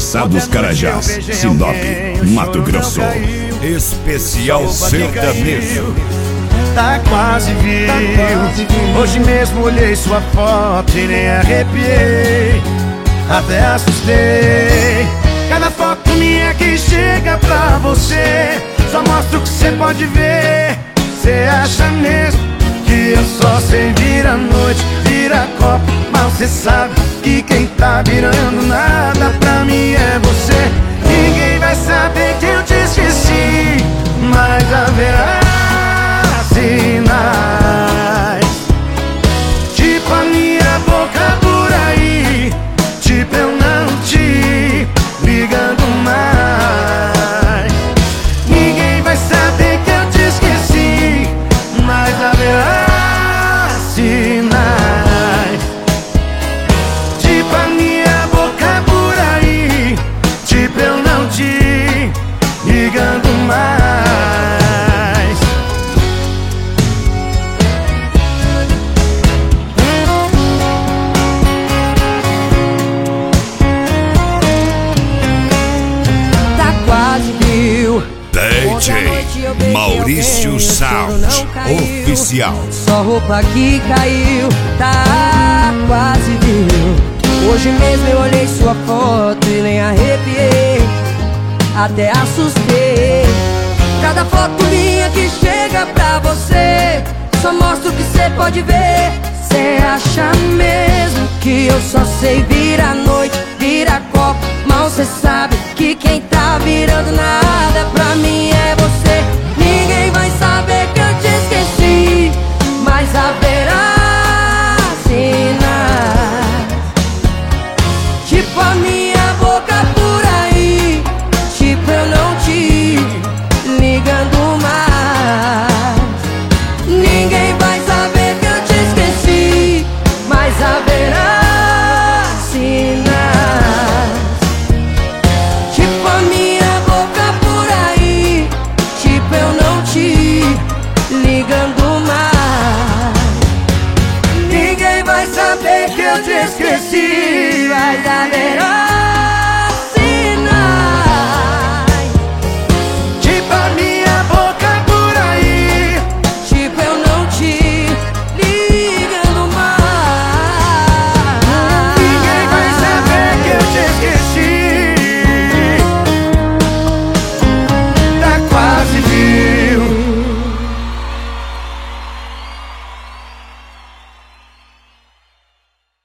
Calçados Carajás, Sinop, Mato Grosso. Especial sertanejo. Tá quase viu. Hoje mesmo olhei sua foto e nem arrepiei, até assustei. Cada foto minha que chega pra você só mostra o que cê pode ver. Cê acha mesmo que eu só sei virar noite, virar copo? Mas cê sabe que quem tá virando nada pra mim é você. Ninguém vai saber que eu te esqueci, mas haverá sinais, tipo a minha boca por aí, tipo eu não te ligando mais. Ninguém vai saber que eu te esqueci, mas haverá sinais, tipo a minha boca por aí, tipo eu não te ligando mais. DJ Maurício Sound Oficial. Só roupa que caiu, tá quase viu. Hoje mesmo eu olhei sua foto e nem arrepiei, até assustei. Cada foto minha que chega pra você só mostra o que cê pode ver. Cê acha mesmo que eu só sei virar noite, virar copo? Mal cê sabe que quem tá virando nada pra mim é você. Ninguém vai saber que eu te esqueci, mas haverá sinais, tipo a minha boca por aí, tipo eu não te ligando mais. Ninguém vai saber que eu te esqueci, mas haverá sinais, tipo a minha boca por aí, tipo eu não te ligando mais. Ninguém vai saber que eu te esqueci, mas haverá